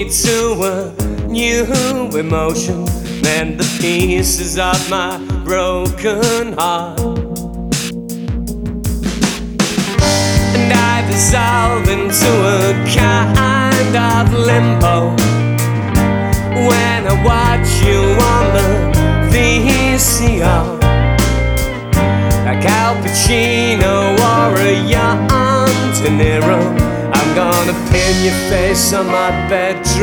To a new emotion, mend the pieces of my broken heart, and I dissolve into a kind of limbo when I watch you on the VCR, like Al Pacino or a young De Niro. I'm gonna pin your face on my bedroom